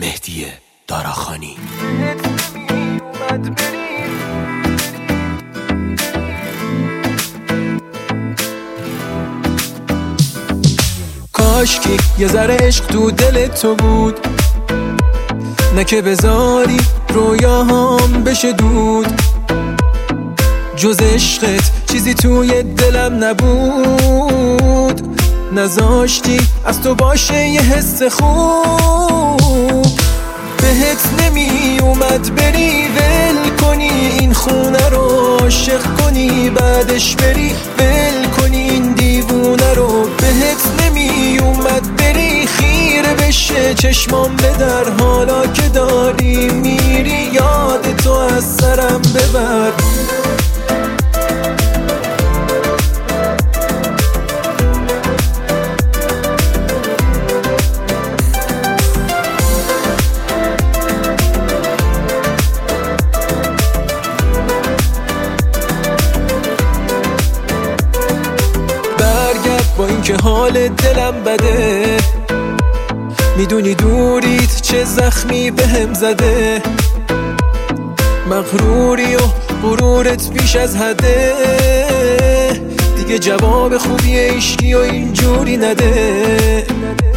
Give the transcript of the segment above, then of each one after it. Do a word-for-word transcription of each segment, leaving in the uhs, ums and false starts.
مهدی داراخانی. کاشکی یه ذره عشق تو دل تو بود، نه که بذاری رویاهام بشه دود. جز عشقت چیزی توی دلم نبود، نذاشتی از تو باشه یه حس خوب. بهت نمی اومد بری ول کنی این خونه رو، عاشق کنی بعدش بری ول کنی این دیوونه رو. بهت نمی اومد بری خیره بشه چشمام به در، حالا که داری میری یاد تو از سرم ببر. با اینکه حال دلم بده، میدونی دوریت چه زخمی بهم زده. مغروری و غرورت بیش از حده، دیگه جواب خوبی عشقی و اینجوری نده.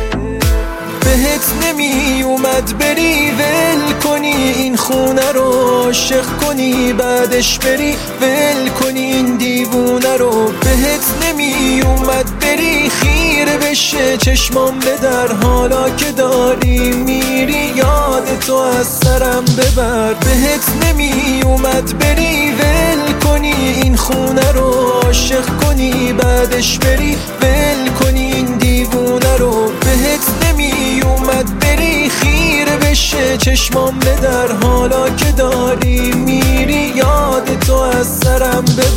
بهت نمی اومد بری ول کنی این خونه رو، عاشق کنی بعدش بری ول کنی این دیوونه رو. بهت نمی اومد بری خیره بشه چشمام به در، حالا که داری میری یاد تو از سرم ببر. بهت نمی اومد بری ول کنی این خونه رو، عاشق کنی بعدش بری ول کنی این دیوونه رو. بهت نمی اومد بری خیره بشه چشمام به در، حالا که داری میری یاد تو از سرم ببر.